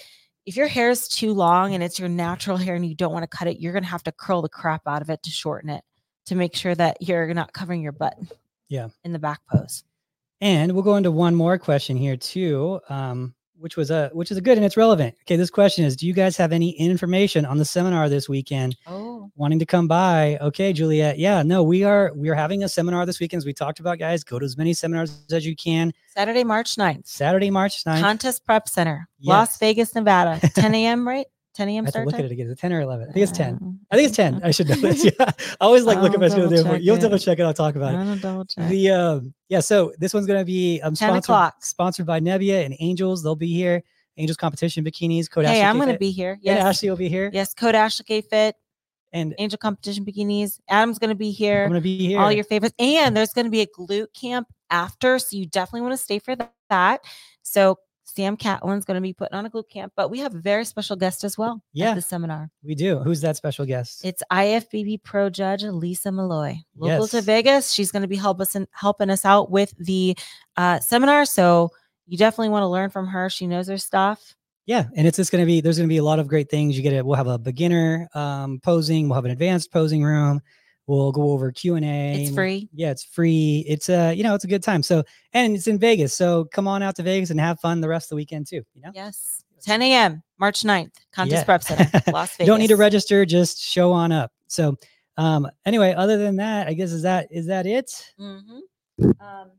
[SPEAKER 1] if your hair is too long and it's your natural hair and you don't want to cut it, you're going to have to curl the crap out of it to shorten it to make sure that you're not covering your butt.
[SPEAKER 2] Yeah.
[SPEAKER 1] In the back pose.
[SPEAKER 2] And we'll go into one more question here too, um, which was a which is a good and it's relevant. Okay, this question is: do you guys have any information on the seminar this weekend?
[SPEAKER 1] Oh,
[SPEAKER 2] wanting to come by? Okay, Juliet. Yeah, no, we are we are having a seminar this weekend, as we talked about, guys. Go to as many seminars as you can.
[SPEAKER 1] Saturday, March ninth.
[SPEAKER 2] Saturday, March ninth.
[SPEAKER 1] Contest Prep Center,
[SPEAKER 2] Yes.
[SPEAKER 1] Las Vegas, Nevada. ten a.m. right? ten a.m.
[SPEAKER 2] I have to
[SPEAKER 1] start
[SPEAKER 2] look
[SPEAKER 1] time?
[SPEAKER 2] at it again. Is it ten or eleven? I think it's ten.
[SPEAKER 1] Um,
[SPEAKER 2] I think it's ten. I should know this. Yeah, I always like look
[SPEAKER 1] I'll
[SPEAKER 2] at my schedule.
[SPEAKER 1] double
[SPEAKER 2] there.
[SPEAKER 1] check
[SPEAKER 2] You'll
[SPEAKER 1] it.
[SPEAKER 2] double check it. I'll talk about it.
[SPEAKER 1] I'll double check.
[SPEAKER 2] The um, yeah, so this one's gonna be um,
[SPEAKER 1] ten
[SPEAKER 2] sponsored
[SPEAKER 1] o'clock.
[SPEAKER 2] sponsored by Nebbia and Angels. They'll be here. Angels Competition Bikinis. Code
[SPEAKER 1] Hey,
[SPEAKER 2] Ashley
[SPEAKER 1] I'm
[SPEAKER 2] K
[SPEAKER 1] going to
[SPEAKER 2] Fit.
[SPEAKER 1] be here.
[SPEAKER 2] Yeah,
[SPEAKER 1] Yes.
[SPEAKER 2] Ashley will be here.
[SPEAKER 1] Yes, Code Ashley K Fit,
[SPEAKER 2] And
[SPEAKER 1] Angel Competition Bikinis. Adam's going to be
[SPEAKER 2] I'm
[SPEAKER 1] here.
[SPEAKER 2] gonna be here.
[SPEAKER 1] All your favorites. And there's going to be a glute camp after. So you definitely want to stay for that. So Sam Catlin's going to be putting on a glute camp, but we have a very special guest as well
[SPEAKER 2] Yeah.
[SPEAKER 1] at the seminar.
[SPEAKER 2] We do. Who's that special guest?
[SPEAKER 1] It's I F B B Pro Judge Lisa Malloy, local
[SPEAKER 2] Yes.
[SPEAKER 1] to Vegas. She's going to be help us in, helping us out with the uh, seminar. So you definitely want to learn from her. She knows her stuff.
[SPEAKER 2] Yeah, and it's just going to be, there's going to be a lot of great things. You get it. We'll have a beginner um, posing. We'll have an advanced posing room. We'll go over Q and A.
[SPEAKER 1] It's free.
[SPEAKER 2] Yeah, it's free. It's a, you know, it's a good time. So, and it's in Vegas. So come on out to Vegas and have fun the rest of the weekend too. You know?
[SPEAKER 1] Yes. ten a.m. March ninth, Contest
[SPEAKER 2] Yeah.
[SPEAKER 1] Prep Center, Las Vegas.
[SPEAKER 2] You don't need to register, just show on up. So um, anyway, other than that, I guess, is that, is that it?
[SPEAKER 1] Mm-hmm. Um,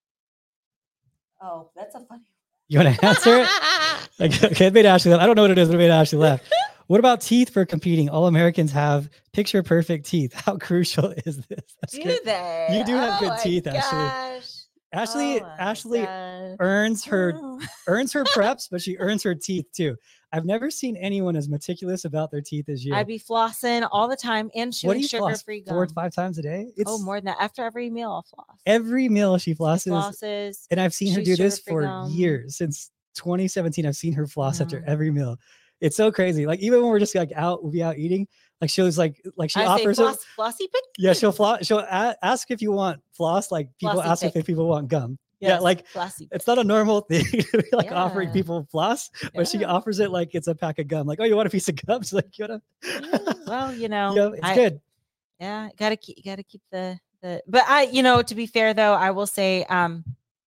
[SPEAKER 1] oh, that's a funny
[SPEAKER 2] You want to answer it? Like, okay, it made Ashley laugh. I don't know what it is, but it made Ashley laugh. What about teeth for competing? All Americans have picture perfect teeth. How crucial is this? That's
[SPEAKER 1] Do
[SPEAKER 2] good.
[SPEAKER 1] they?
[SPEAKER 2] You do have
[SPEAKER 1] Oh
[SPEAKER 2] good
[SPEAKER 1] my
[SPEAKER 2] teeth, Ashley.
[SPEAKER 1] gosh.
[SPEAKER 2] Ashley,
[SPEAKER 1] Oh my
[SPEAKER 2] Ashley
[SPEAKER 1] gosh.
[SPEAKER 2] earns her
[SPEAKER 1] Oh.
[SPEAKER 2] earns her preps, but she earns her teeth too. I've never seen anyone as meticulous about their teeth as you.
[SPEAKER 1] I'd be flossing all the time and
[SPEAKER 2] What do
[SPEAKER 1] chewing
[SPEAKER 2] you floss?
[SPEAKER 1] sugar-free
[SPEAKER 2] Four
[SPEAKER 1] gum.
[SPEAKER 2] to five times a day? It's
[SPEAKER 1] Oh, more than that. After every meal, I'll floss.
[SPEAKER 2] every meal she
[SPEAKER 1] She
[SPEAKER 2] flosses.
[SPEAKER 1] flosses.
[SPEAKER 2] And I've seen her do
[SPEAKER 1] chews
[SPEAKER 2] this
[SPEAKER 1] sugar-free
[SPEAKER 2] for
[SPEAKER 1] gum.
[SPEAKER 2] years. Since twenty seventeen, I've seen her floss after
[SPEAKER 1] Yeah.
[SPEAKER 2] every meal. It's so crazy. Like even when we're just like out, we'll be out eating. Like she was like, like she
[SPEAKER 1] I say
[SPEAKER 2] offers it.
[SPEAKER 1] floss, flossy pick.
[SPEAKER 2] Yeah, she'll floss. She'll a- ask if you want floss. Like people
[SPEAKER 1] Flossy
[SPEAKER 2] ask
[SPEAKER 1] pick.
[SPEAKER 2] if people want gum. Yeah,
[SPEAKER 1] Yes,
[SPEAKER 2] like
[SPEAKER 1] flossy pick.
[SPEAKER 2] it's not a normal thing to be like offering
[SPEAKER 1] Yeah.
[SPEAKER 2] people floss, but she
[SPEAKER 1] Yeah.
[SPEAKER 2] offers it like it's a pack of gum. Like, oh, you want a piece of gum? She's like, you want
[SPEAKER 1] Yeah, well, you know,
[SPEAKER 2] yeah, it's
[SPEAKER 1] I-
[SPEAKER 2] good.
[SPEAKER 1] Yeah, gotta keep gotta keep the the but I, you know, to be fair though, I will say um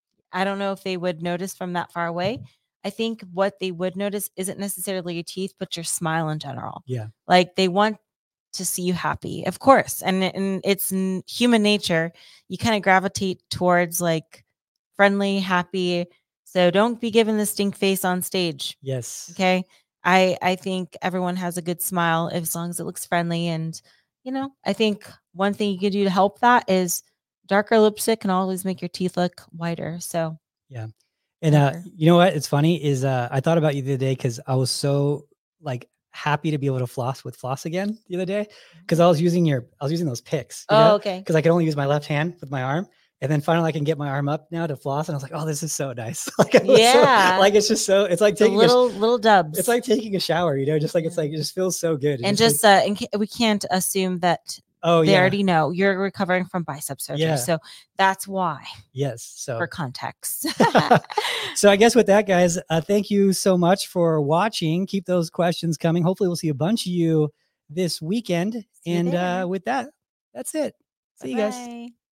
[SPEAKER 1] I don't know if they would notice from that far away. I think what they would notice isn't necessarily your teeth, but your smile in general.
[SPEAKER 2] Yeah.
[SPEAKER 1] Like they want to see you happy, of course. And, and it's n- human nature. You kind of gravitate towards like friendly, happy. So don't be giving the stink face on stage.
[SPEAKER 2] Yes.
[SPEAKER 1] Okay. I I think everyone has a good smile as long as it looks friendly. And, you know, I think one thing you can do to help that is darker lipstick can always make your teeth look whiter. So
[SPEAKER 2] And uh,
[SPEAKER 1] Never.
[SPEAKER 2] you know what? It's funny is uh, I thought about you the other day because I was so like happy to be able to floss with floss again the other day because I was using your I was using those picks. You
[SPEAKER 1] oh,
[SPEAKER 2] know?
[SPEAKER 1] okay.
[SPEAKER 2] Because I could only use my left hand with my arm. And then finally I can get my arm up now to floss. And I was like, oh, this is so nice. like, I was so-
[SPEAKER 1] Yeah.
[SPEAKER 2] like it's just so, it's like
[SPEAKER 1] The
[SPEAKER 2] taking a,
[SPEAKER 1] little little dubs.
[SPEAKER 2] sh- it's like taking a shower, you know, just like, it's like, it just feels so good. It
[SPEAKER 1] and
[SPEAKER 2] like-
[SPEAKER 1] just uh, in ca- we can't assume that
[SPEAKER 2] oh
[SPEAKER 1] they
[SPEAKER 2] yeah.
[SPEAKER 1] already know you're recovering from bicep surgery.
[SPEAKER 2] Yeah.
[SPEAKER 1] So that's why,
[SPEAKER 2] yes. So,
[SPEAKER 1] for context.
[SPEAKER 2] so I guess with that, guys, uh, thank you so much for watching. Keep those questions coming. Hopefully we'll see a bunch of you this weekend.
[SPEAKER 1] See you
[SPEAKER 2] And
[SPEAKER 1] there.
[SPEAKER 2] uh, with that, that's it. See you guys.
[SPEAKER 1] Bye-bye.